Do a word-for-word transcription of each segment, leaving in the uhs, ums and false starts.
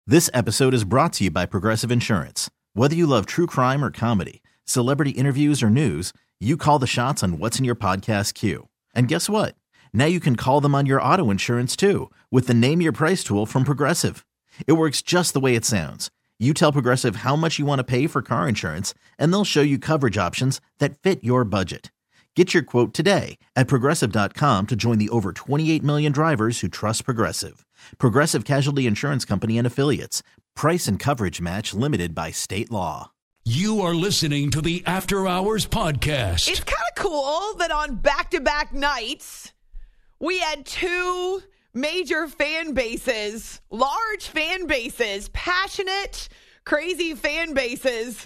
This episode is brought to you by Progressive Insurance. Whether you love true crime or comedy, celebrity interviews or news, you call the shots on what's in your podcast queue. And guess what? Now you can call them on your auto insurance too with the Name Your Price tool from Progressive. It works just the way it sounds. You tell Progressive how much you want to pay for car insurance, and they'll show you coverage options that fit your budget. Get your quote today at Progressive dot com to join the over twenty-eight million drivers who trust Progressive. Progressive Casualty Insurance Company and Affiliates. Price and coverage match limited by state law. You are listening to the After Hours Podcast. It's kind of cool that on back-to-back nights, we had two major fan bases, large fan bases, passionate, crazy fan bases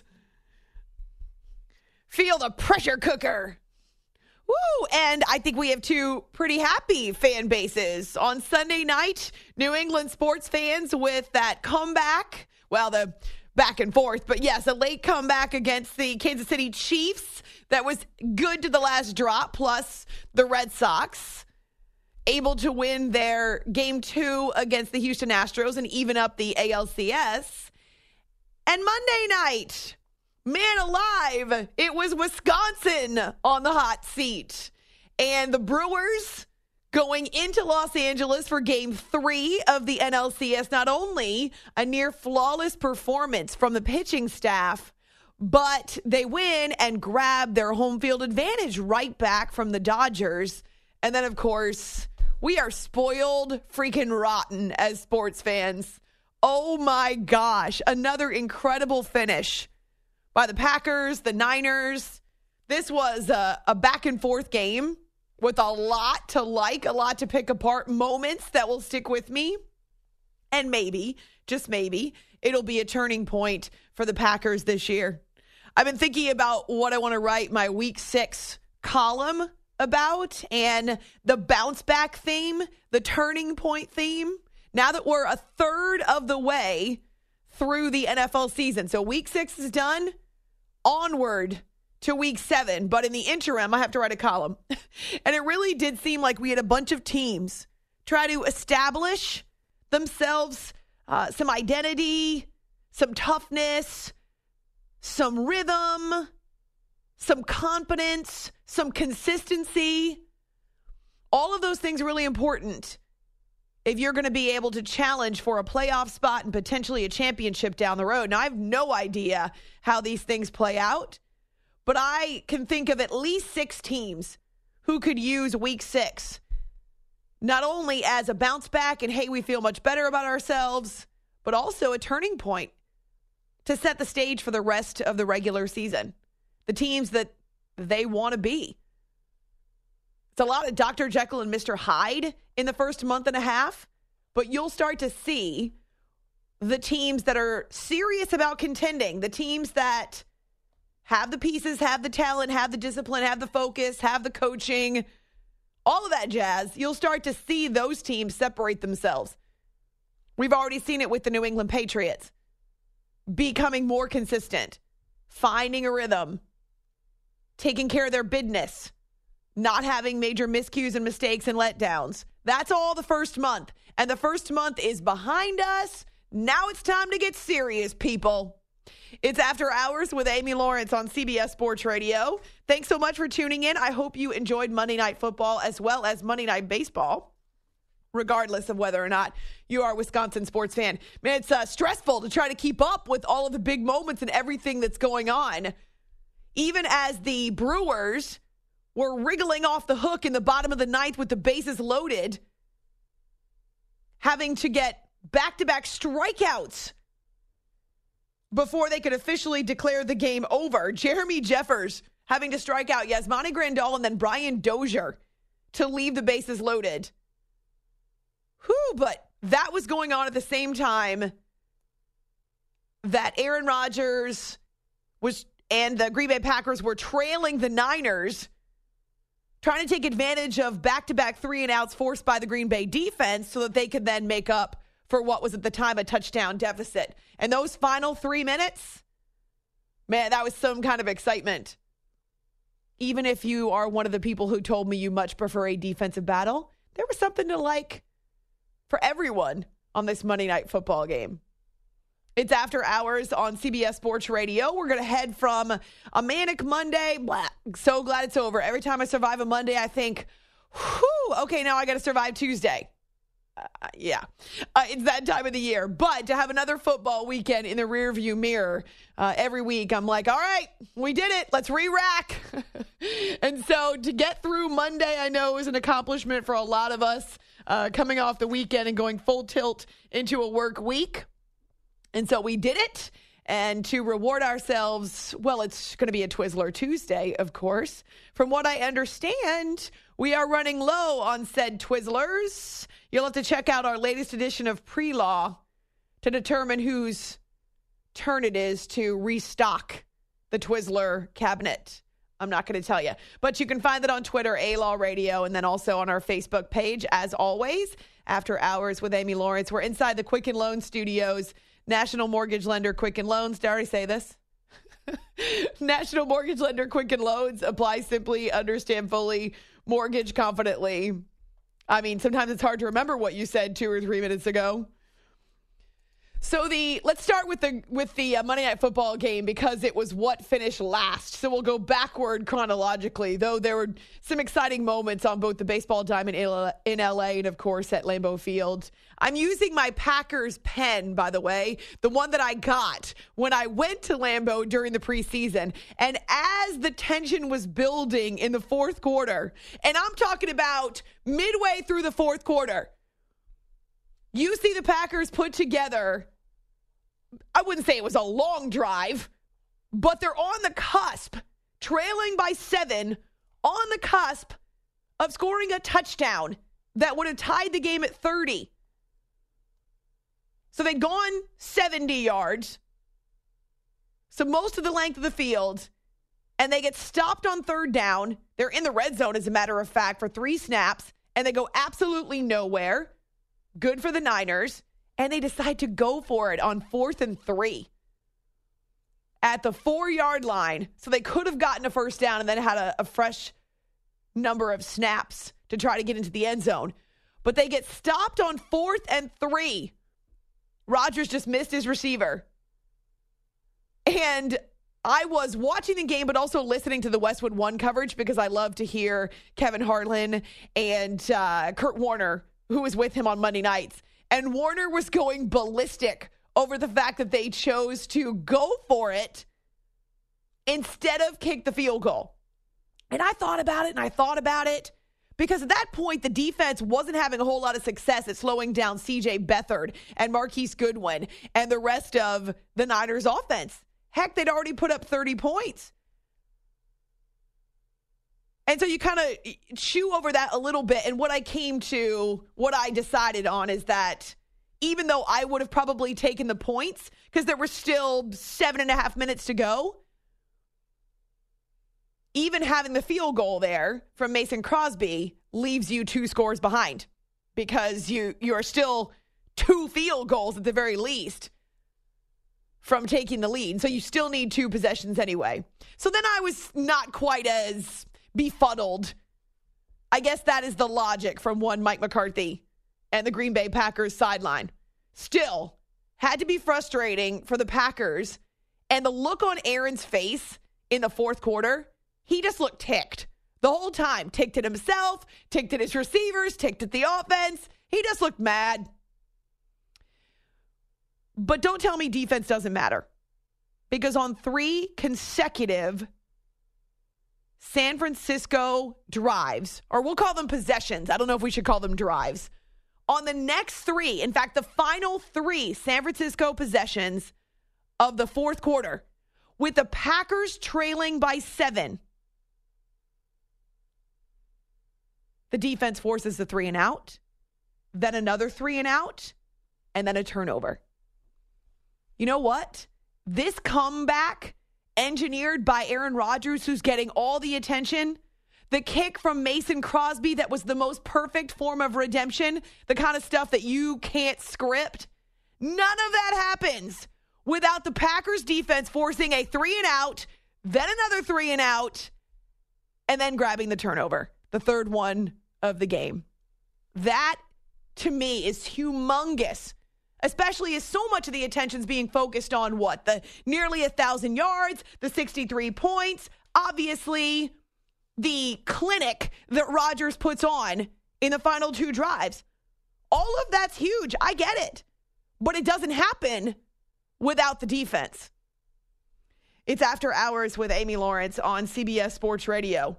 feel the pressure cooker. Woo! And I think we have two pretty happy fan bases. On Sunday night, New England sports fans with that comeback. Well, the back and forth, but yes, a late comeback against the Kansas City Chiefs that was good to the last drop, plus the Red Sox able to win their game two against the Houston Astros and even up the A L C S. And Monday night, man alive, it was Wisconsin on the hot seat. And the Brewers going into Los Angeles for game three of the N L C S. Not only a near flawless performance from the pitching staff, but they win and grab their home field advantage right back from the Dodgers. And then, of course, we are spoiled freaking rotten as sports fans. Oh my gosh, another incredible finish by the Packers, the Niners. This was a, a back and forth game with a lot to like, a lot to pick apart, moments that will stick with me. And maybe, just maybe, it'll be a turning point for the Packers this year. I've been thinking about what I want to write my week six column about, and the bounce back theme, the turning point theme. Now that we're a third of the way through the N F L season. So week six is done. Onward to week seven. But in the interim, I have to write a column. And it really did seem like we had a bunch of teams try to establish themselves uh, some identity, some toughness, some rhythm, some confidence, some consistency. All of those things are really important if you're going to be able to challenge for a playoff spot and potentially a championship down the road. Now, I have no idea how these things play out, but I can think of at least six teams who could use week six, not only as a bounce back and, hey, we feel much better about ourselves, but also a turning point to set the stage for the rest of the regular season. The teams that they want to be. It's a lot of Doctor Jekyll and Mister Hyde in the first month and a half, but you'll start to see the teams that are serious about contending, the teams that have the pieces, have the talent, have the discipline, have the focus, have the coaching, all of that jazz. You'll start to see those teams separate themselves. We've already seen it with the New England Patriots becoming more consistent, finding a rhythm, taking care of their business, not having major miscues and mistakes and letdowns. That's all the first month. And the first month is behind us. Now it's time to get serious, people. It's After Hours with Amy Lawrence on C B S Sports Radio. Thanks so much for tuning in. I hope you enjoyed Monday Night Football as well as Monday Night Baseball, regardless of whether or not you are a Wisconsin sports fan. Man, it's uh, stressful to try to keep up with all of the big moments and everything that's going on. Even as the Brewers were wriggling off the hook in the bottom of the ninth with the bases loaded, having to get back-to-back strikeouts before they could officially declare the game over. Jeremy Jeffers having to strike out Yasmani Grandal and then Brian Dozier to leave the bases loaded. Whew, but that was going on at the same time that Aaron Rodgers was and the Green Bay Packers were trailing the Niners, trying to take advantage of back-to-back three and outs forced by the Green Bay defense so that they could then make up for what was at the time a touchdown deficit. And those final three minutes, man, that was some kind of excitement. Even if you are one of the people who told me you much prefer a defensive battle, there was something to like for everyone on this Monday Night Football game. It's After Hours on C B S Sports Radio. We're going to head from a manic Monday. Blah, so glad it's over. Every time I survive a Monday, I think, whew, okay, now I got to survive Tuesday. Uh, yeah, uh, it's that time of the year. But to have another football weekend in the rearview mirror uh, every week, I'm like, all right, we did it. Let's re-rack. And so to get through Monday, I know is an accomplishment for a lot of us uh, coming off the weekend and going full tilt into a work week. And so we did it. And to reward ourselves, well, it's going to be a Twizzler Tuesday, of course. From what I understand, we are running low on said Twizzlers. You'll have to check out our latest edition of Pre-Law to determine whose turn it is to restock the Twizzler cabinet. I'm not going to tell you. But you can find that on Twitter, A-Law Radio, and then also on our Facebook page, as always, After Hours with Amy Lawrence. We're inside the Quicken Loan Studios. National Mortgage Lender Quicken Loans. Did I already say this? National Mortgage Lender Quicken Loans. Apply simply, understand fully, mortgage confidently. I mean, sometimes it's hard to remember what you said two or three minutes ago. So the let's start with the with the uh, Monday Night Football game because it was what finished last. So we'll go backward chronologically, though there were some exciting moments on both the baseball diamond in L A and, of course, at Lambeau Field. I'm using my Packers pen, by the way, the one that I got when I went to Lambeau during the preseason. And as the tension was building in the fourth quarter, and I'm talking about midway through the fourth quarter, you see the Packers put together, I wouldn't say it was a long drive, but they're on the cusp, trailing by seven, on the cusp of scoring a touchdown that would have tied the game at thirty. So they'd gone seventy yards, so most of the length of the field, and they get stopped on third down. They're in the red zone, as a matter of fact, for three snaps, and they go absolutely nowhere. Good for the Niners. And they decide to go for it on fourth and three at the four-yard line. So they could have gotten a first down and then had a, a fresh number of snaps to try to get into the end zone. But they get stopped on fourth and three. Rodgers just missed his receiver. And I was watching the game, but also listening to the Westwood One coverage because I love to hear Kevin Harlan and uh, Kurt Warner, who was with him on Monday nights. And Warner was going ballistic over the fact that they chose to go for it instead of kick the field goal. And I thought about it and I thought about it because at that point, the defense wasn't having a whole lot of success at slowing down C J Beathard and Marquise Goodwin and the rest of the Niners offense. Heck, they'd already put up thirty points. And so you kind of chew over that a little bit. And what I came to, what I decided on is that even though I would have probably taken the points because there were still seven and a half minutes to go, even having the field goal there from Mason Crosby leaves you two scores behind because you, you are still two field goals at the very least from taking the lead. So you still need two possessions anyway. So then I was not quite as befuddled. I guess that is the logic from one Mike McCarthy and the Green Bay Packers sideline. Still, had to be frustrating for the Packers. And the look on Aaron's face in the fourth quarter, he just looked ticked the whole time. Ticked at himself, ticked at his receivers, ticked at the offense. He just looked mad. But don't tell me defense doesn't matter. Because on three consecutive San Francisco drives, or we'll call them possessions. I don't know if we should call them drives. On the next three, in fact, the final three San Francisco possessions of the fourth quarter, with the Packers trailing by seven, the defense forces the three and out, then another three and out, and then a turnover. You know what? This comeback engineered by Aaron Rodgers, who's getting all the attention. The kick from Mason Crosby that was the most perfect form of redemption, the kind of stuff that you can't script. None of that happens without the Packers defense forcing a three and out, then another three and out, and then grabbing the turnover, the third one of the game. That, to me, is humongous especially as so much of the attention's being focused on what? The nearly one thousand yards, the sixty-three points, obviously the clinic that Rodgers puts on in the final two drives. All of that's huge. I get it. But it doesn't happen without the defense. It's After Hours with Amy Lawrence on C B S Sports Radio.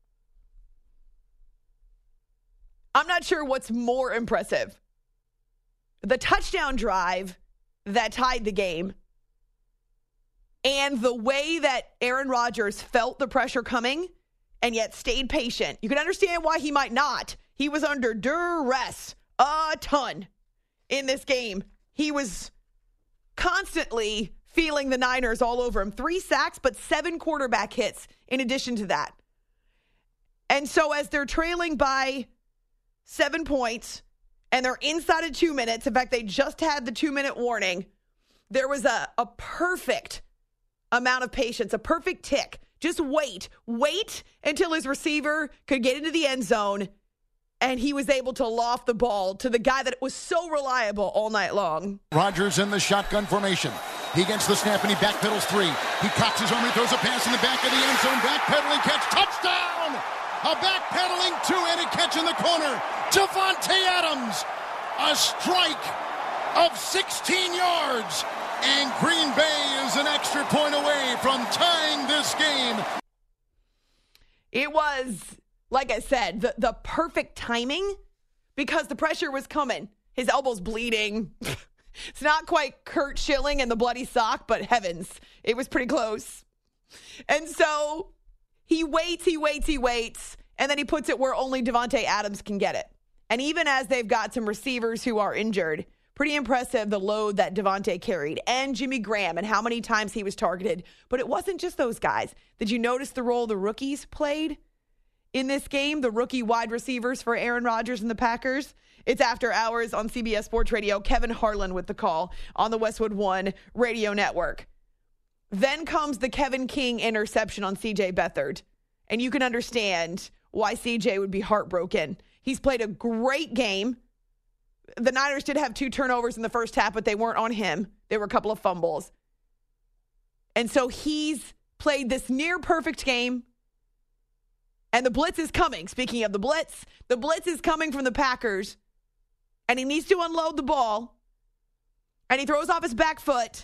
I'm not sure what's more impressive. The touchdown drive that tied the game and the way that Aaron Rodgers felt the pressure coming and yet stayed patient. You can understand why he might not. He was under duress a ton in this game. He was constantly feeling the Niners all over him. Three sacks, but seven quarterback hits in addition to that. And so as they're trailing by seven points and they're inside of two minutes, in fact, they just had the two-minute warning, there was a, a perfect amount of patience, a perfect tick. Just wait. Wait until his receiver could get into the end zone, and he was able to loft the ball to the guy that was so reliable all night long. Rodgers in the shotgun formation. He gets the snap and he backpedals three. He cocks his arm, he throws a pass in the back of the end zone. Backpedaling catch, touchdown! A backpedaling two-handed catch in the corner. Davante Adams, a strike of sixteen yards. And Green Bay is an extra point away from tying this game. It was, like I said, the, the perfect timing because the pressure was coming. His elbow's bleeding. It's not quite Kurt Schilling and the bloody sock, but heavens, it was pretty close. And so he waits, he waits, he waits, and then he puts it where only Davante Adams can get it. And even as they've got some receivers who are injured, pretty impressive the load that Davante carried, and Jimmy Graham and how many times he was targeted. But it wasn't just those guys. Did you notice the role the rookies played in this game? The rookie wide receivers for Aaron Rodgers and the Packers. It's After Hours on C B S Sports Radio. Kevin Harlan with the call on the Westwood One Radio Network. Then comes the Kevin King interception on C J Beathard. And you can understand why C J would be heartbroken. He's played a great game. The Niners did have two turnovers in the first half, but they weren't on him. There were a couple of fumbles. And so he's played this near perfect game. And the blitz is coming. Speaking of the blitz, the blitz is coming from the Packers. And he needs to unload the ball. And he throws off his back foot.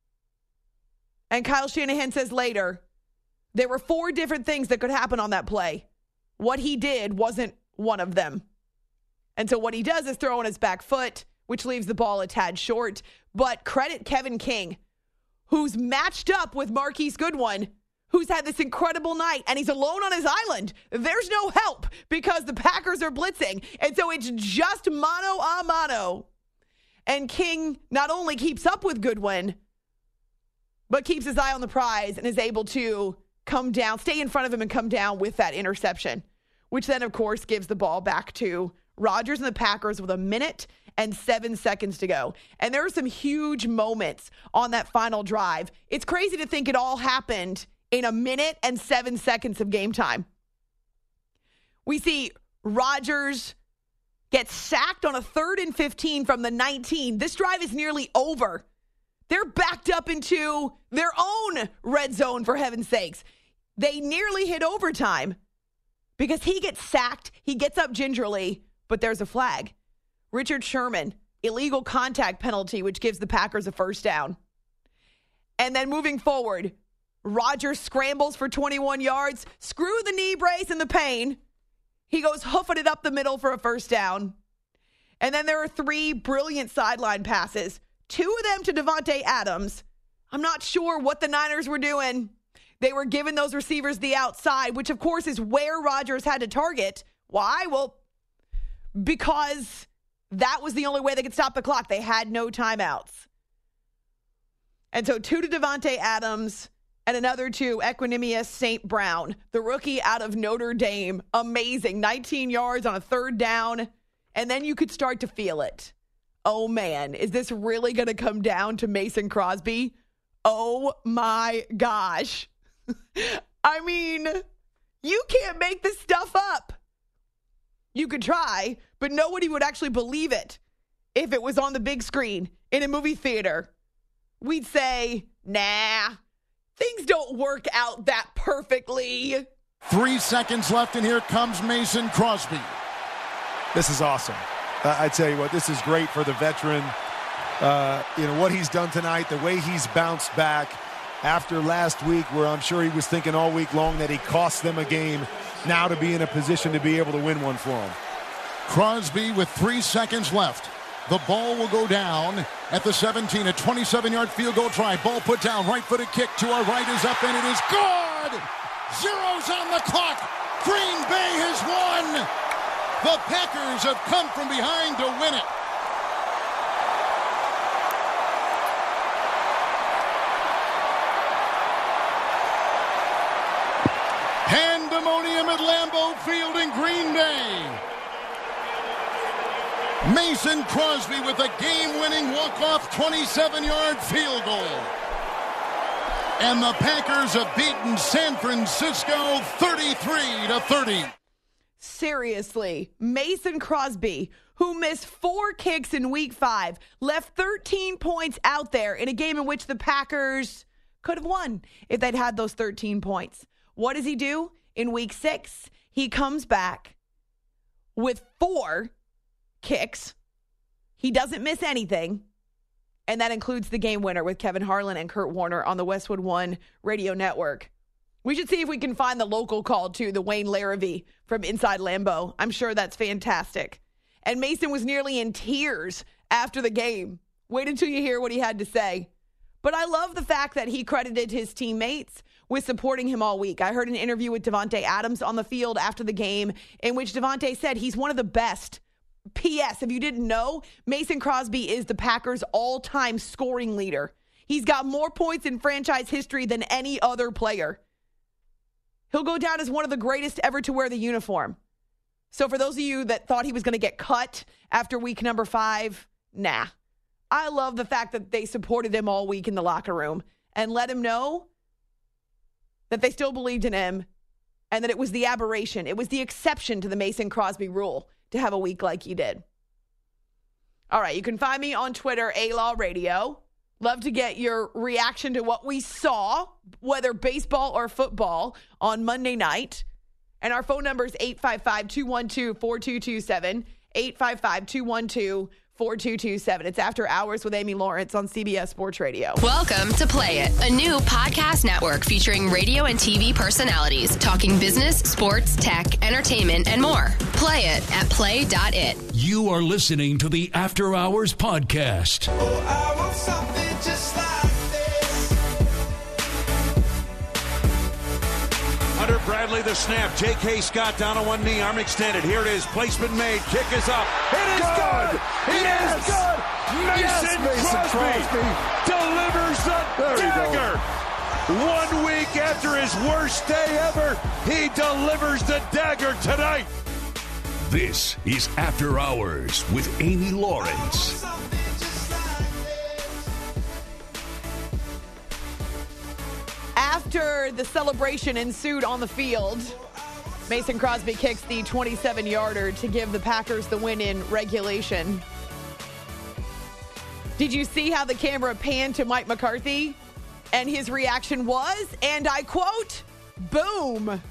And Kyle Shanahan says later, there were four different things that could happen on that play. What he did wasn't one of them. And so what he does is throw on his back foot, which leaves the ball a tad short. But credit Kevin King, who's matched up with Marquise Goodwin, who's had this incredible night, and he's alone on his island. There's no help because the Packers are blitzing. And so it's just mano a mano. And King not only keeps up with Goodwin, but keeps his eye on the prize and is able to come down, stay in front of him and come down with that interception, which then, of course, gives the ball back to Rodgers and the Packers with a minute and seven seconds to go. And there are some huge moments on that final drive. It's crazy to think it all happened in a minute and seven seconds of game time. We see Rodgers get sacked on a third and fifteen from the nineteen. This drive is nearly over. They're backed up into their own red zone, for heaven's sakes. They nearly hit overtime because he gets sacked. He gets up gingerly, but there's a flag. Richard Sherman, illegal contact penalty, which gives the Packers a first down. And then moving forward, Rodgers scrambles for twenty-one yards. Screw the knee brace and the pain. He goes hoofing it up the middle for a first down. And then there are three brilliant sideline passes. Two of them to Davante Adams. I'm not sure what the Niners were doing. They were giving those receivers the outside, which of course is where Rodgers had to target. Why? Well, because that was the only way they could stop the clock. They had no timeouts. And so two to Davante Adams and another to Equanimeous Saint Brown, the rookie out of Notre Dame. Amazing. nineteen yards on a third down. And then you could start to feel it. Oh, man, is this really going to come down to Mason Crosby? Oh, my gosh. I mean, you can't make this stuff up. You could try, but nobody would actually believe it if it was on the big screen in a movie theater, we'd say, nah, things don't work out that perfectly. Three seconds left, and here comes Mason Crosby. This is awesome. Uh, I tell you what, this is great for the veteran. Uh, you know, what he's done tonight, the way he's bounced back after last week, where I'm sure he was thinking all week long that he cost them a game, now to be in a position to be able to win one for him. Crosby with three seconds left. The ball will go down at the seventeen, a twenty-seven-yard field goal try. Ball put down, right-footed kick to our right is up, and it is good! Zeros on the clock. Green Bay has won. The Packers have come from behind to win it. Pandemonium at Lambeau Field in Green Bay. Mason Crosby with a game-winning walk-off twenty-seven-yard field goal. And the Packers have beaten San Francisco thirty-three to thirty. Seriously, Mason Crosby, who missed four kicks in week five, left thirteen points out there in a game in which the Packers could have won if they'd had those thirteen points. What does he do? In week six, he comes back with four kicks. He doesn't miss anything. And that includes the game winner with Kevin Harlan and Kurt Warner on the Westwood One Radio Network. We should see if we can find the local call, too, the Wayne Larrivee from Inside Lambeau. I'm sure that's fantastic. And Mason was nearly in tears after the game. Wait until you hear what he had to say. But I love the fact that he credited his teammates with supporting him all week. I heard an interview with Davante Adams on the field after the game in which Davante said he's one of the best. P S. If you didn't know, Mason Crosby is the Packers' all-time scoring leader. He's got more points in franchise history than any other player. He'll go down as one of the greatest ever to wear the uniform. So for those of you that thought he was going to get cut after week number five, nah. I love the fact that they supported him all week in the locker room and let him know that they still believed in him and that it was the aberration. It was the exception to the Mason Crosby rule to have a week like he did. All right, you can find me on Twitter, A-Law Radio. Love to get your reaction to what we saw, whether baseball or football, on Monday night. And our phone number is eight five five, two one two, four two two seven, eight five five, two one two, four two two seven. It's After Hours with Amy Lawrence on C B S Sports Radio. Welcome to Play It, a new podcast network featuring radio and T V personalities talking business, sports, tech, entertainment, and more. Play it at play dot it. You are listening to the After Hours Podcast. Oh, I want something just like this. Hunter Bradley, the snap. J K. Scott down on one knee, arm extended. Here it is. Placement made. Kick is up. It is good. good. It yes. is good. Mason, yes, Mason Crosby, Crosby delivers the there dagger. One week after his worst day ever, he delivers the dagger tonight. This is After Hours with Amy Lawrence. After the celebration ensued on the field, Mason Crosby kicks the twenty-seven-yarder to give the Packers the win in regulation. Did you see how the camera panned to Mike McCarthy? And his reaction was, and I quote, boom.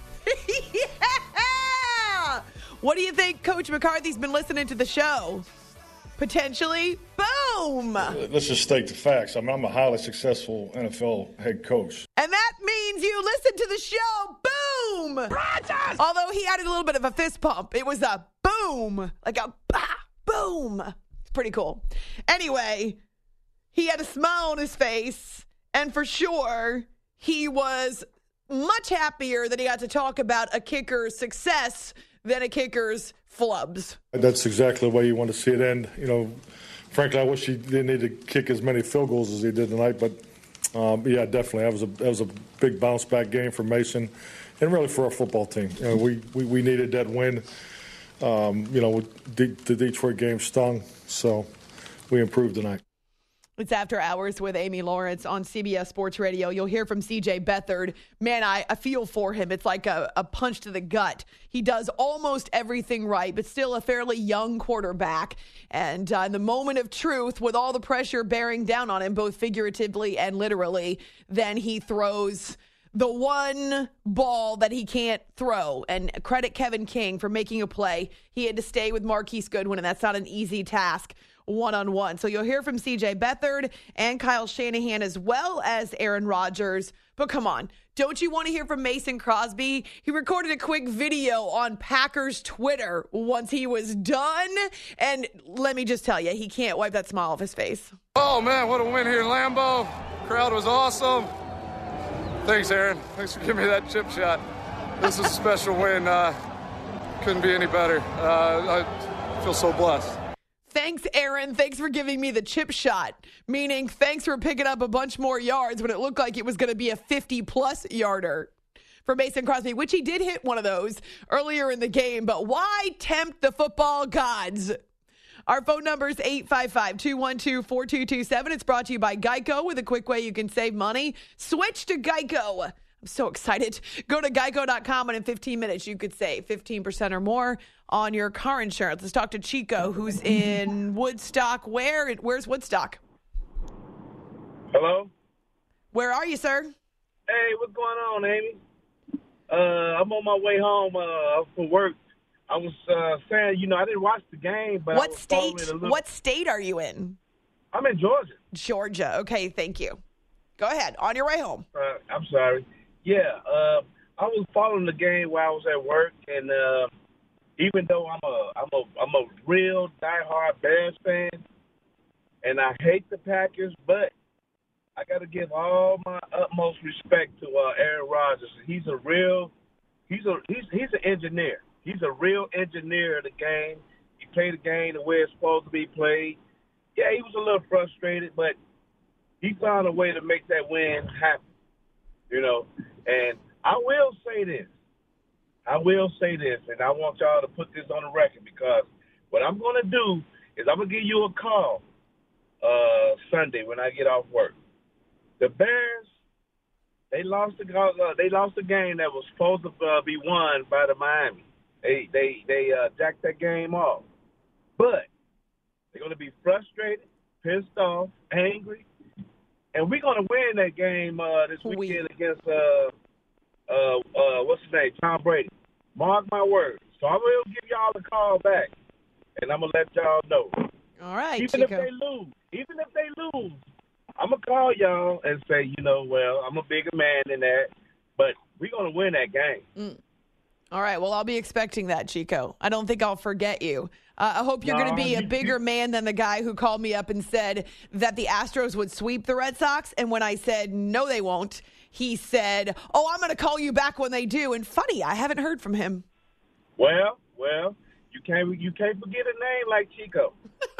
Yeah! What do you think Coach McCarthy's been listening to the show? Potentially, boom. Let's just state the facts. I mean, I'm a highly successful N F L head coach. And that means you listen to the show, boom. Rodgers! Although he added a little bit of a fist pump. It was a boom, like a bah, boom. It's pretty cool. Anyway, he had a smile on his face, and for sure, he was much happier that he got to talk about a kicker's success than a kicker's flubs. That's exactly the way you want to see it end. You know, frankly, I wish he didn't need to kick as many field goals as he did tonight, but um, yeah, definitely. That was a that was a big bounce back game for Mason and really for our football team. You know, we, we, we needed that win. Um, you know, the, the Detroit game stung, so we improved tonight. It's After Hours with Amy Lawrence on C B S Sports Radio. You'll hear from C J Beathard. Man, I, I feel for him. It's like a, a punch to the gut. He does almost everything right, but still a fairly young quarterback. And uh, in the moment of truth, with all the pressure bearing down on him, both figuratively and literally, then he throws the one ball that he can't throw. And credit Kevin King for making a play. He had to stay with Marquise Goodwin, and that's not an easy task one-on-one. So you'll hear from C J Beathard and Kyle Shanahan as well as Aaron Rodgers. But come on, don't you want to hear from Mason Crosby? He recorded a quick video on Packers Twitter once he was done. And let me just tell you, he can't wipe that smile off his face. Oh, man, what a win here in Lambeau. Crowd was awesome. Thanks, Aaron. Thanks for giving me that chip shot. This is a special win. Uh, couldn't be any better. Uh, I feel so blessed. Thanks, Aaron. Thanks for giving me the chip shot, meaning thanks for picking up a bunch more yards when it looked like it was going to be a fifty-plus yarder for Mason Crosby, which he did hit one of those earlier in the game. But why tempt the football gods? Our phone number is eight five five, two one two, four two two seven. It's brought to you by Geico with a quick way you can save money. Switch to Geico. I'm so excited. Go to geico dot com, and in fifteen minutes, you could save fifteen percent or more on your car insurance. Let's talk to Chico, who's in Woodstock. Where? Where's Woodstock? Hello? Where are you, sir? Hey, what's going on, Amy? Uh, I'm on my way home uh, from work. I was uh, saying, you know, I didn't watch the game, but what I was state? little... What state are you in? I'm in Georgia. Georgia. Okay, thank you. Go ahead. On your way home. Uh, I'm sorry. Yeah, uh, I was following the game while I was at work, and uh, even though I'm a I'm a I'm a real diehard Bears fan, and I hate the Packers, but I got to give all my utmost respect to uh, Aaron Rodgers. He's a real he's a he's he's an engineer. He's a real engineer of the game. He played the game the way it's supposed to be played. Yeah, he was a little frustrated, but he found a way to make that win happen. You know, and I will say this. I will say this, and I want y'all to put this on the record, because what I'm going to do is I'm going to give you a call uh, Sunday when I get off work. The Bears, they lost the uh, they lost the game that was supposed to uh, be won by the Miami. They they they uh, jacked that game off, but they're going to be frustrated, pissed off, angry. And we're going to win that game uh, this weekend against, uh, uh, uh, what's his name, Tom Brady. Mark my words. So I will give y'all a call back, and I'm going to let y'all know. All right, Even Chico. if they lose, even if they lose, I'm going to call y'all and say, you know, well, I'm a bigger man than that, but we're going to win that game. Mm. All right, well, I'll be expecting that, Chico. I don't think I'll forget you. Uh, I hope you're no, going to be a bigger man than the guy who called me up and said that the Astros would sweep the Red Sox. And when I said, no, they won't, he said, oh, I'm going to call you back when they do. And funny, I haven't heard from him. Well, well, you can't you can't forget a name like Chico.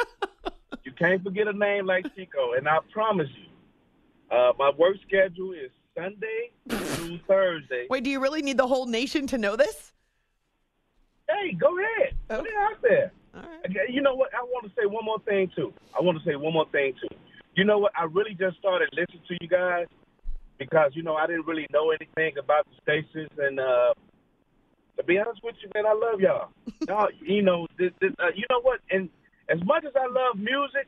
You can't forget a name like Chico. And I promise you, uh, my work schedule is Sunday through Thursday. Wait, do you really need the whole nation to know this? Hey, go ahead. Put it out there. All right. You know what? I want to say one more thing, too. I want to say one more thing, too. You know what? I really just started listening to you guys because, you know, I didn't really know anything about the stations. And uh, to be honest with you, man, I love y'all. y'all you know, this, this, uh, you know what? And as much as I love music,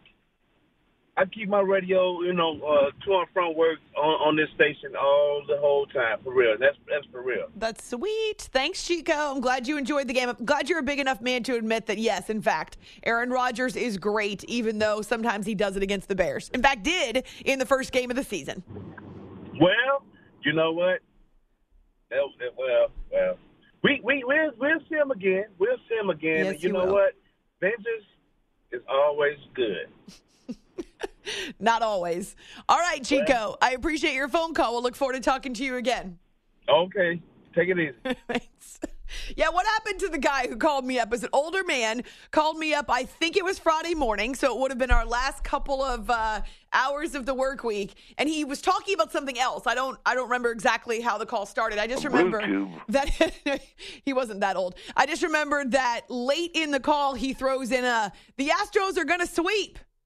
I keep my radio, you know, uh, to and from work on, on this station all the whole time, for real. That's that's for real. That's sweet. Thanks, Chico. I'm glad you enjoyed the game. I'm glad you're a big enough man to admit that, yes, in fact, Aaron Rodgers is great, even though sometimes he does it against the Bears. In fact, did in the first game of the season. Well, you know what? Well, well, well. We, we, we'll, we'll see him again. We'll see him again. Yes, and you, you know will. what? Vengeance is always good. Not always. All right, Chico. I appreciate your phone call. We'll look forward to talking to you again. Okay. Take it easy. Thanks. Yeah, what happened to the guy who called me up? As an older man, called me up, I think it was Friday morning, so it would have been our last couple of uh, hours of the work week, and he was talking about something else. I don't I don't remember exactly how the call started. I just remember that he wasn't that old. I just remember that late in the call, he throws in a, the Astros are going to sweep.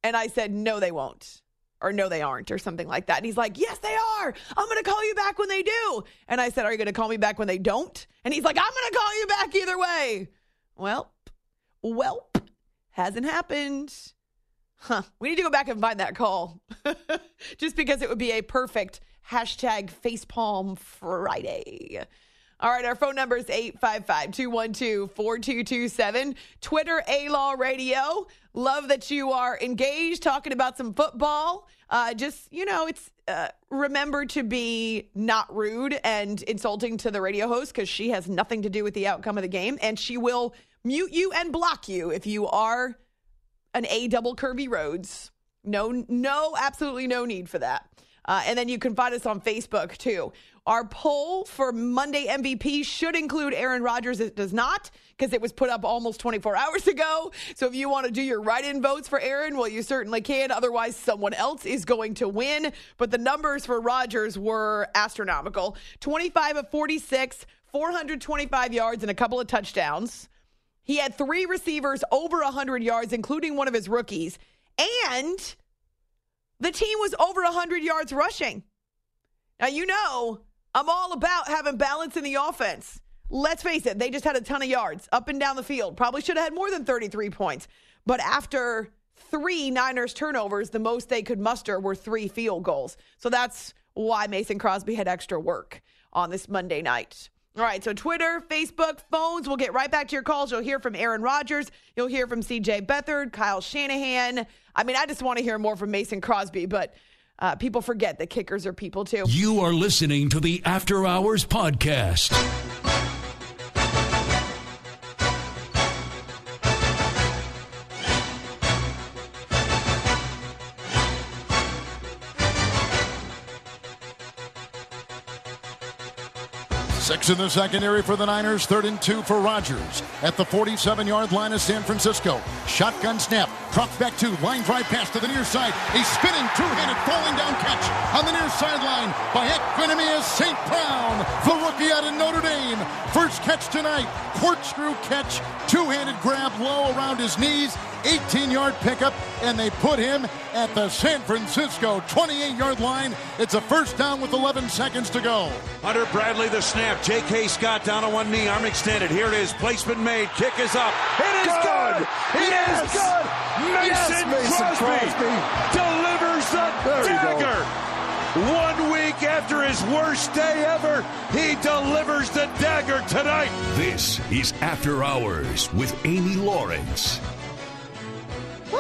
And I said, no, they won't. Or no, they aren't, or something like that. And he's like, yes, they are. I'm going to call you back when they do. And I said, are you going to call me back when they don't? And he's like, I'm going to call you back either way. Well, well, hasn't happened. Huh. We need to go back and find that call. Just because it would be a perfect hashtag facepalm Friday. All right, our phone number is eight five five, two one two, four two two seven. Twitter, A-Law Radio. Love that you are engaged, talking about some football. Uh, just, you know, it's uh, remember to be not rude and insulting to the radio host because she has nothing to do with the outcome of the game. And she will mute you and block you if you are an A double Kirby Rhodes. No, no, absolutely no need for that. Uh, and then you can find us on Facebook, too. Our poll for Monday M V P should include Aaron Rodgers. It does not, because it was put up almost twenty-four hours ago. So if you want to do your write-in votes for Aaron, well, you certainly can. Otherwise, someone else is going to win. But the numbers for Rodgers were astronomical. twenty-five of forty-six, four hundred twenty-five yards and a couple of touchdowns. He had three receivers over one hundred yards, including one of his rookies. And the team was over one hundred yards rushing. Now, you know, I'm all about having balance in the offense. Let's face it, they just had a ton of yards up and down the field. Probably should have had more than thirty-three points. But after three Niners turnovers, the most they could muster were three field goals. So that's why Mason Crosby had extra work on this Monday night. All right, so Twitter, Facebook, phones. We'll get right back to your calls. You'll hear from Aaron Rodgers. You'll hear from C J Beathard, Kyle Shanahan. I mean, I just want to hear more from Mason Crosby, but uh, people forget that kickers are people too. You are listening to the After Hours Podcast. Six in the secondary for the Niners, third and two for Rodgers. At the forty-seven-yard line of San Francisco. Shotgun snap, drops back two, line drive pass to the near side. A spinning two-handed falling down catch on the near sideline by Equanimeous Saint Brown, the rookie out of Notre Dame. First catch tonight, corkscrew catch, two-handed grab low around his knees, eighteen-yard pickup, and they put him at the San Francisco twenty-eight-yard line. It's a first down with eleven seconds to go. Hunter Bradley the snap. J K. Scott down on one knee, arm extended. Here it is. Placement made. Kick is up. It is good. good. It yes. is good. Mason, yes, Mason Crosby, Crosby delivers the there dagger. One week after his worst day ever, he delivers the dagger tonight. This is After Hours with Amy Lawrence. Woo!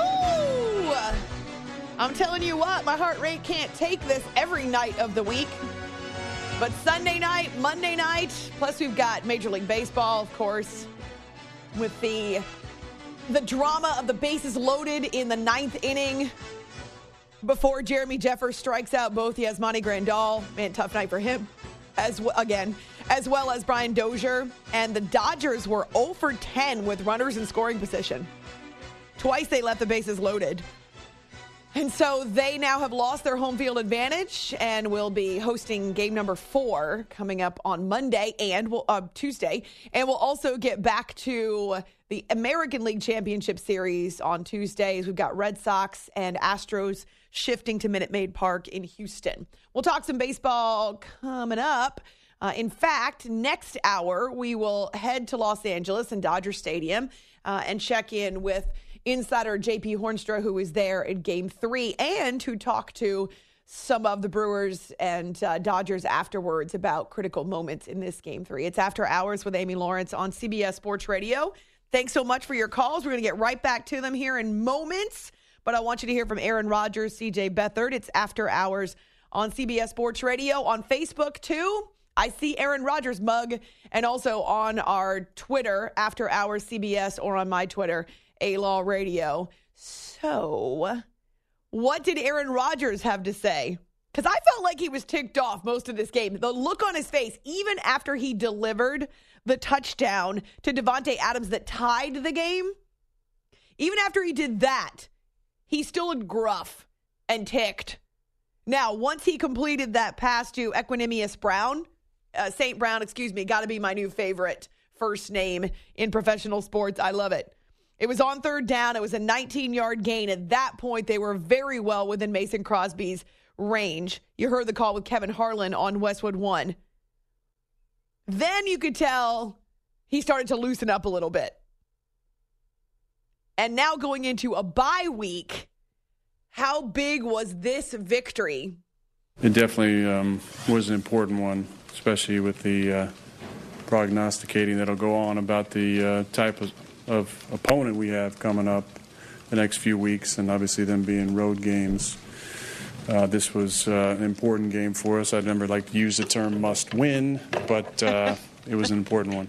I'm telling you what, my heart rate can't take this every night of the week. But Sunday night, Monday night, plus we've got Major League Baseball, of course, with the the drama of the bases loaded in the ninth inning before Jeremy Jeffers strikes out both Yasmani Grandal. Man, tough night for him, as w- again, as well as Brian Dozier. And the Dodgers were oh for ten with runners in scoring position. Twice they left the bases loaded. And so they now have lost their home field advantage and will be hosting game number four coming up on Monday and we'll, uh, Tuesday. And we'll also get back to the American League Championship Series on Tuesdays. We've got Red Sox and Astros shifting to Minute Maid Park in Houston. We'll talk some baseball coming up. Uh, in fact, next hour, we will head to Los Angeles and Dodger Stadium uh, and check in with insider J P Hornstra, who was there in game three and who talked to some of the Brewers and uh, Dodgers afterwards about critical moments in this game three. It's After Hours with Amy Lawrence on C B S Sports Radio. Thanks so much for your calls. We're going to get right back to them here in moments, but I want you to hear from Aaron Rodgers, C J Beathard. It's After Hours on C B S Sports Radio, on Facebook too. I see Aaron Rodgers' mug, and also on our Twitter, After Hours C B S, or on my Twitter, A-Law Radio. So, what did Aaron Rodgers have to say? Because I felt like he was ticked off most of this game. The look on his face, even after he delivered the touchdown to Davante Adams that tied the game, even after he did that, he still looked gruff and ticked. Now, once he completed that pass to Equanimeous Brown, uh, Saint Brown, excuse me, got to be my new favorite first name in professional sports. I love it. It was on third down. It was a nineteen-yard gain. At that point, they were very well within Mason Crosby's range. You heard the call with Kevin Harlan on Westwood One. Then you could tell he started to loosen up a little bit. And now going into a bye week, how big was this victory? It definitely um, was an important one, especially with the uh, prognosticating that'll go on about the uh, type of, of opponent we have coming up the next few weeks, and obviously them being road games. Uh, this was uh, an important game for us. I'd never like to use the term must win, but uh, it was an important one.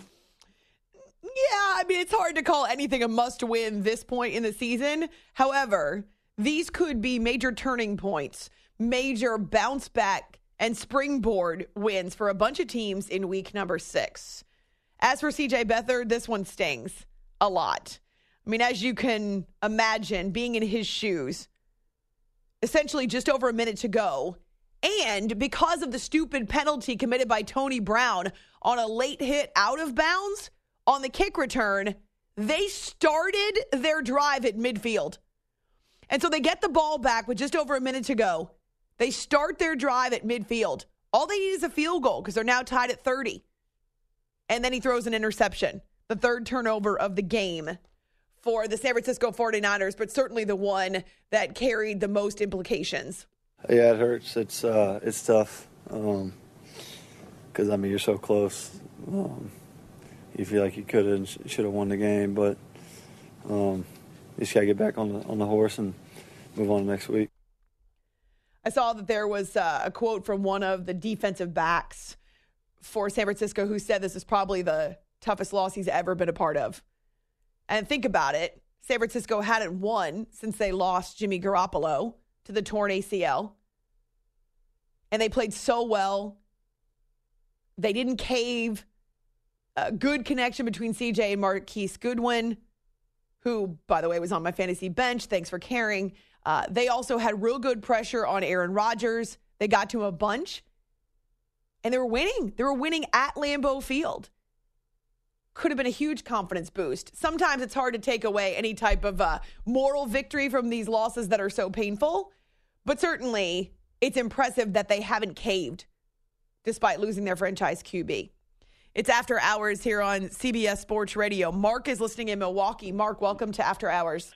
Yeah, I mean, it's hard to call anything a must-win this point in the season. However, these could be major turning points, major bounce-back and springboard wins for a bunch of teams in week number six. As for C J Beathard, this one stings a lot. I mean, as you can imagine, being in his shoes, essentially just over a minute to go, and because of the stupid penalty committed by Tony Brown on a late hit out of bounds, on the kick return, they started their drive at midfield. And so they get the ball back with just over a minute to go. They start their drive at midfield. All they need is a field goal because they're now tied at thirty. And then he throws an interception, the third turnover of the game for the San Francisco forty-niners, but certainly the one that carried the most implications. Yeah, it hurts. It's uh, it's tough because, um, I mean, you're so close. Um, you feel like you could have and sh- should have won the game, but um, you just got to get back on the, on the horse and move on next week. I saw that there was uh, a quote from one of the defensive backs for San Francisco who said this is probably the toughest loss he's ever been a part of. And think about it. San Francisco hadn't won since they lost Jimmy Garoppolo to the torn A C L. And they played so well. They didn't cave. A good connection between C J and Marquise Goodwin, who, by the way, was on my fantasy bench. Thanks for caring. Uh, they also had real good pressure on Aaron Rodgers. They got to him a bunch. And they were winning. They were winning at Lambeau Field. Could have been a huge confidence boost. Sometimes it's hard to take away any type of uh, moral victory from these losses that are so painful. But certainly, it's impressive that they haven't caved despite losing their franchise Q B. It's After Hours here on C B S Sports Radio. Mark is listening in Milwaukee. Mark, welcome to After Hours.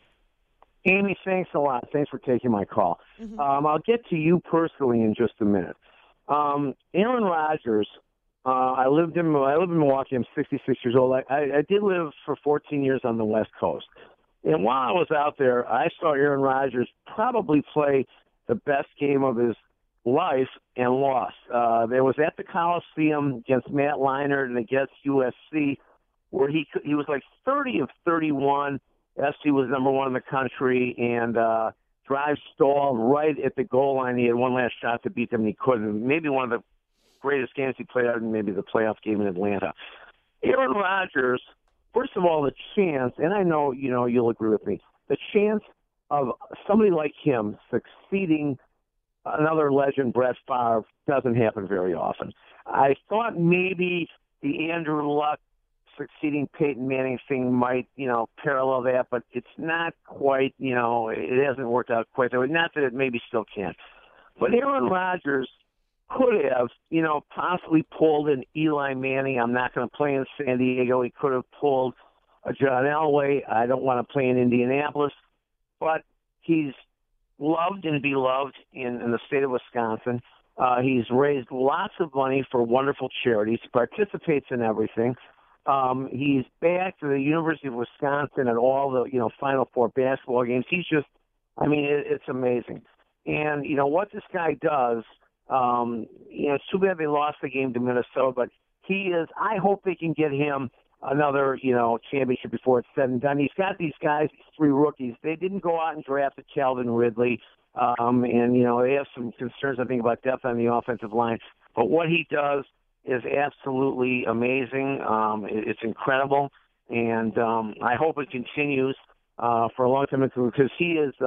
Amy, thanks a lot. Thanks for taking my call. Mm-hmm. Um, I'll get to you personally in just a minute. Um, Aaron Rodgers, uh, I lived in I live in Milwaukee. I'm sixty-six years old. I, I, I did live for fourteen years on the West Coast. And while I was out there, I saw Aaron Rodgers probably play the best game of his life and lost. Uh, there was at the Coliseum against Matt Leinart and against U S C, where he he was like thirty of thirty-one. S C was number one in the country, and uh, drive stalled right at the goal line. He had one last shot to beat them, and he couldn't. Maybe one of the greatest games he played out in maybe the playoff game in Atlanta. Aaron Rodgers, first of all, the chance, and I know you know you'll agree with me, the chance of somebody like him succeeding another legend, Brett Favre, doesn't happen very often. I thought maybe the Andrew Luck succeeding Peyton Manning thing might, you know, parallel that, but it's not quite, you know, it hasn't worked out quite that way. Not that it maybe still can't. But Aaron Rodgers could have, you know, possibly pulled an Eli Manning. I'm not going to play in San Diego. He could have pulled a John Elway. I don't want to play in Indianapolis. But he's loved and beloved in, in the state of Wisconsin. Uh, he's raised lots of money for wonderful charities, participates in everything. Um, he's back to the University of Wisconsin at all the, you know, Final Four basketball games. He's just, I mean, it, it's amazing. And, you know, what this guy does, um, you know, it's too bad they lost the game to Minnesota, but he is, I hope they can get him another, you know, championship before it's said and done. He's got these guys, these three rookies. They didn't go out and draft a Calvin Ridley. Um, and, you know, they have some concerns, I think, about depth on the offensive line. But what he does is absolutely amazing. Um, it, it's incredible. And um, I hope it continues uh, for a long time because he is uh,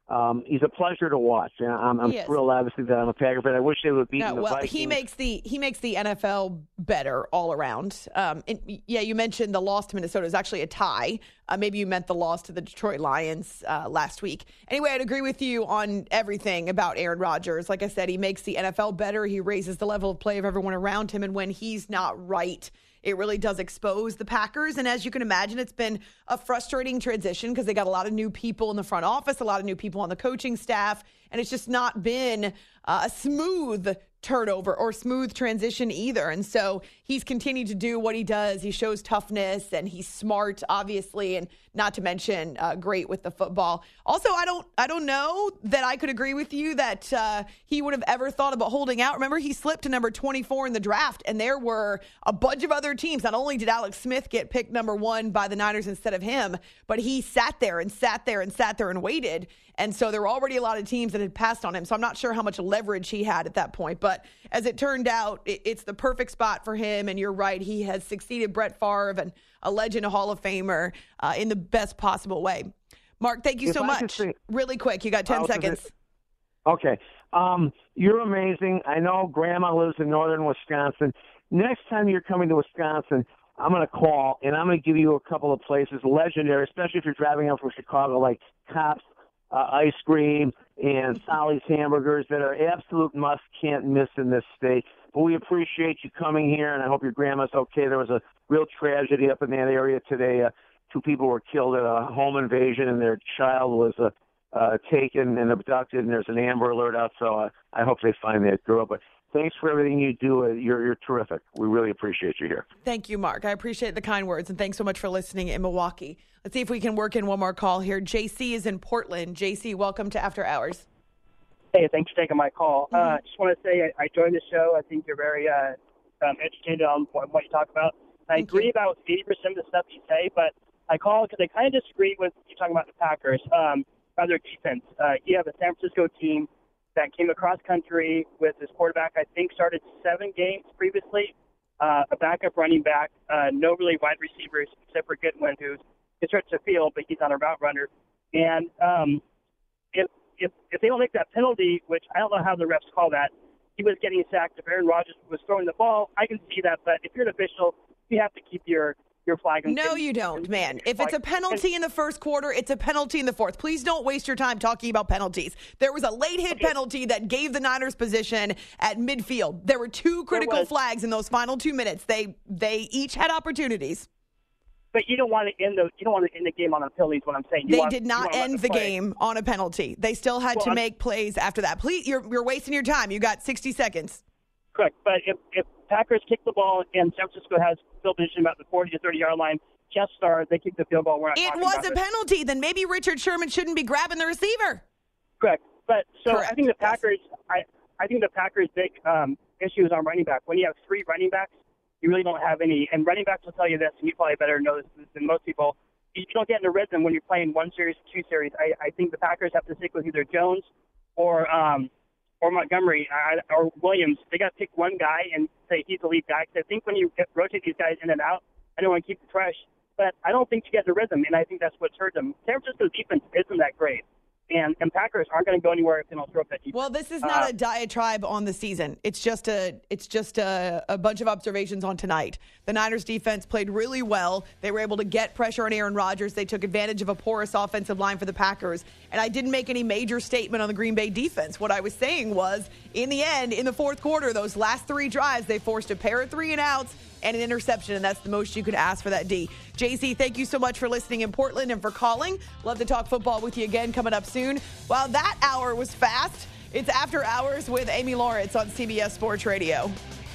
Um, he's a pleasure to watch. And I'm, I'm thrilled, obviously, that I'm a Packer fan. I wish they would have beaten no, the well, Vikings. he makes the he makes the N F L better all around. Um, and, yeah, you mentioned the loss to Minnesota is actually a tie. Uh, maybe you meant the loss to the Detroit Lions uh, last week. Anyway, I'd agree with you on everything about Aaron Rodgers. Like I said, he makes the N F L better. He raises the level of play of everyone around him. And when he's not right, it really does expose the Packers. And as you can imagine, it's been a frustrating transition because they got a lot of new people in the front office, a lot of new people on the coaching staff, and it's just not been uh, a smooth turnover or smooth transition either. And so he's continued to do what he does. He shows toughness and he's smart, obviously, and not to mention uh, great with the football. Also, I don't I don't know that I could agree with you that uh, he would have ever thought about holding out. Remember, he slipped to number twenty-four in the draft, and there were a bunch of other teams. Not only did Alex Smith get picked number one by the Niners instead of him, but he sat there and sat there and sat there and waited. And so there were already a lot of teams that had passed on him. So I'm not sure how much leverage he had at that point. But as it turned out, it, it's the perfect spot for him. And you're right, he has succeeded Brett Favre, and a legend, a Hall of Famer, uh, in the best possible way. Mark, thank you If so I could much. say- Really quick, you got ten I'll- seconds. Okay. Um, you're amazing. I know Grandma lives in northern Wisconsin. Next time you're coming to Wisconsin, I'm going to call, and I'm going to give you a couple of places, legendary, especially if you're driving up from Chicago, like Cops uh, Ice Cream and Solly's Hamburgers, that are absolute must, can't miss in this state. But we appreciate you coming here, and I hope your grandma's okay. There was a real tragedy up in that area today. Uh, two people were killed at a home invasion, and their child was uh, uh, taken and abducted, and there's an Amber Alert out, so uh, I hope they find that girl. But thanks for everything you do. Uh, you're, you're terrific. We really appreciate you here. Thank you, Mark. I appreciate the kind words, and thanks so much for listening in Milwaukee. Let's see if we can work in one more call here. J C is in Portland. J C, welcome to After Hours. Hey, thanks for taking my call. I Mm-hmm. uh, just want to say I, I joined the show. I think you're very uh, um, educated on what, what you talk about. I Thank agree you. about eighty percent of the stuff you say, but I call because I kind of disagree with you talking about the Packers, um, about their defense. Uh, you have a San Francisco team that came across country with this quarterback, I think started seven games previously, uh, a backup running back, uh, no really wide receivers except for Goodwin, who can stretch the field, but he's not a route runner. And um, if, if if they don't make that penalty, which I don't know how the refs call that, he was getting sacked. If Aaron Rodgers was throwing the ball, I can see that. But if you're an official, you have to keep your your flag. No, you don't, man. If it's a penalty in the first quarter, it's a penalty in the fourth. Please don't waste your time talking about penalties. There was a late hit penalty that gave the Niners position at midfield. There were two critical flags in those final two minutes. They they each had opportunities. But you don't want to end the you don't want to end the game on a penalty. Is what I'm saying. You They want, did you not want to let end them the play. game on a penalty. They still had Well, to I'm- make plays after that. Please, you're you're wasting your time. You got sixty seconds. Correct. But if, if Packers kick the ball and San Francisco has field position about the forty to thirty yard line, just start, they kick the field goal. We're not It talking was about a it. penalty. Then maybe Richard Sherman shouldn't be grabbing the receiver. Correct. But so Correct. I think the Packers, I, I think the Packers' big um, issue is on running back. When you have three running backs, you really don't have any. And running backs will tell you this, and you probably better know this than most people. You don't get in a rhythm when you're playing one series, two series. I, I think the Packers have to stick with either Jones or um, or Montgomery I, or Williams. They got to pick one guy and say he's the lead guy. 'Cause I think when you rotate these guys in and out, I don't want to keep it fresh. But I don't think you get in a rhythm, and I think that's what's hurt them. San Francisco's defense isn't that great. And, and Packers aren't going to go anywhere if they don't throw up that defense. Well, this is not Uh, a diatribe on the season. It's just a it's just a, a bunch of observations on tonight. The Niners defense played really well. They were able to get pressure on Aaron Rodgers. They took advantage of a porous offensive line for the Packers. And I didn't make any major statement on the Green Bay defense. What I was saying was, in the end, in the fourth quarter, those last three drives, they forced a pair of three and outs and an interception, and that's the most you could ask for that D. J C, thank you so much for listening in Portland and for calling. Love to talk football with you again coming up soon. Well, that hour was fast. It's After Hours with Amy Lawrence on C B S Sports Radio.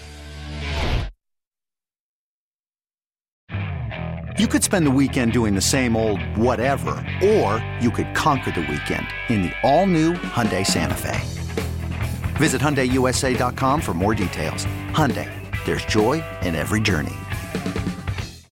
You could spend the weekend doing the same old whatever, or you could conquer the weekend in the all-new Hyundai Santa Fe. Visit Hyundai U S A dot com for more details. Hyundai, there's joy in every journey.